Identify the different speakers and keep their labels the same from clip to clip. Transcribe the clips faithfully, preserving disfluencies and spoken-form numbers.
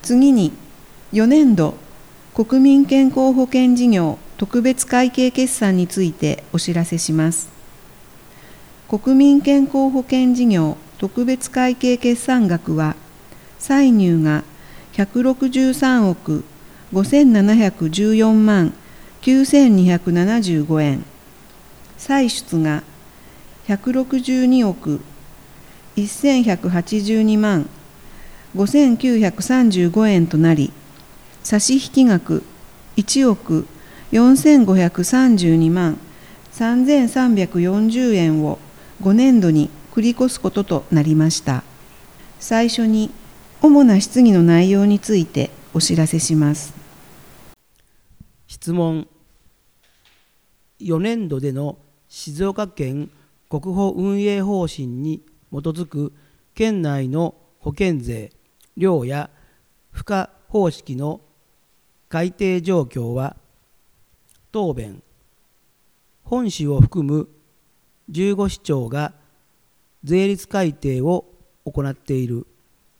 Speaker 1: 次に、よねんど国民健康保険事業特別会計決算についてお知らせします。国民健康保険事業特別会計決算額は、歳入がひゃくろくじゅうさんおくごせんななひゃくじゅうよんまんきゅうせんにひゃくななじゅうごえん、歳出がひゃくろくじゅうにおくせんひゃくはちじゅうにまんごせんきゅうひゃくさんじゅうごえんとなり、差引額いちおくよんせんごひゃくさんじゅうにまんさんぜんさんびゃくよんじゅうえんをごねんどに繰り越すこととなりました。最初に主な質疑の内容についてお知らせします。
Speaker 2: 質問。よねんどでの静岡県国保運営方針に基づく県内の保険税、料や付加方式の改定状況は、答弁。本市を含むじゅうご市町が税率改定を行っている。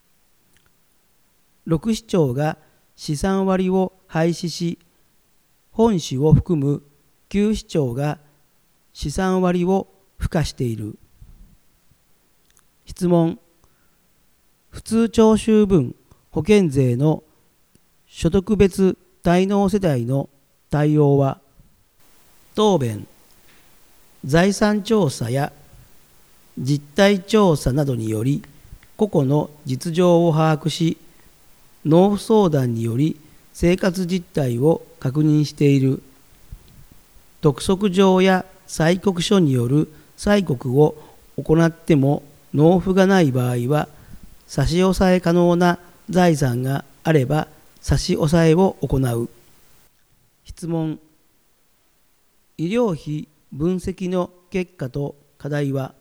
Speaker 2: ろく市町が試算割を廃止し、本市を含むきゅう市町が試算割を付加している。質問。普通徴収分保険税の所得別滞納世帯の対応は、答弁。財産調査や実態調査などにより個々の実情を把握し、納付相談により生活実態を確認している。督促状や催告書による催告を行っても納付がない場合は、差し押さえ可能な財産があれば差し押さえを行う。質問。医療費分析の結果と課題は、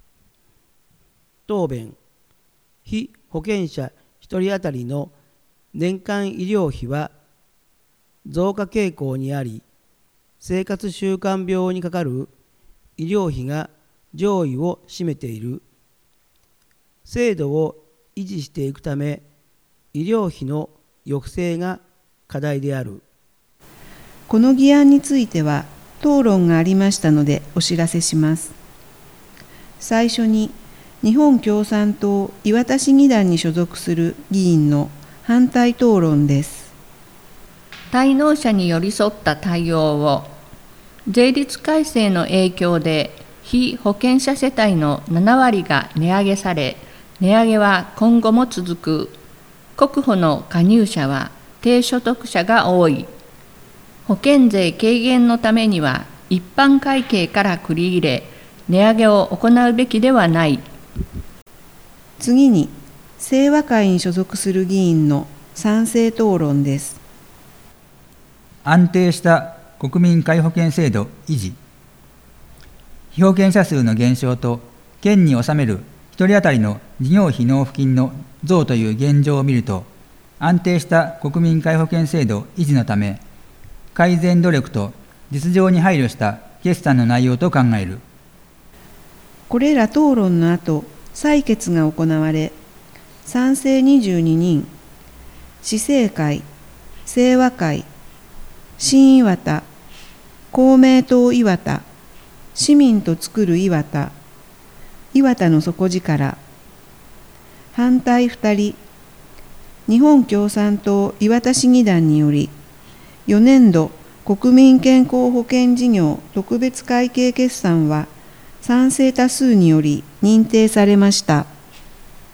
Speaker 2: 答弁。被保険者ひとり当たりの年間医療費は増加傾向にあり、生活習慣病にかかる医療費が上位を占めている。制度を維持していくため、医療費の抑制が課題である。
Speaker 1: この議案については討論がありましたのでお知らせします。最初に、日本共産党磐田市議団に所属する議員の反対討論です。
Speaker 3: 滞納者に寄り添った対応を、税率改正の影響で被保険者世帯のななわりが値上げされ、値上げは今後も続く。国保の加入者は低所得者が多い。保険税軽減のためには一般会計から繰り入れ、値上げを行うべきではない。
Speaker 1: 次に、清和会に所属する議員の賛成討論です。
Speaker 4: 安定した国民皆保険制度維持。被保険者数の減少と県に納めるひとり当たりの事業費納付金の増という現状を見ると、安定した国民皆保険制度維持のため、改善努力と実情に配慮した決算の内容と考える。
Speaker 1: これら討論の後、採決が行われ、賛成にじゅうににん、市政会、清和会、新磐田、公明党磐田、市民とつくる磐田、磐田の底力、反対ふたり、日本共産党磐田市議団により、よねんど国民健康保険事業特別会計決算は賛成多数により認定されました。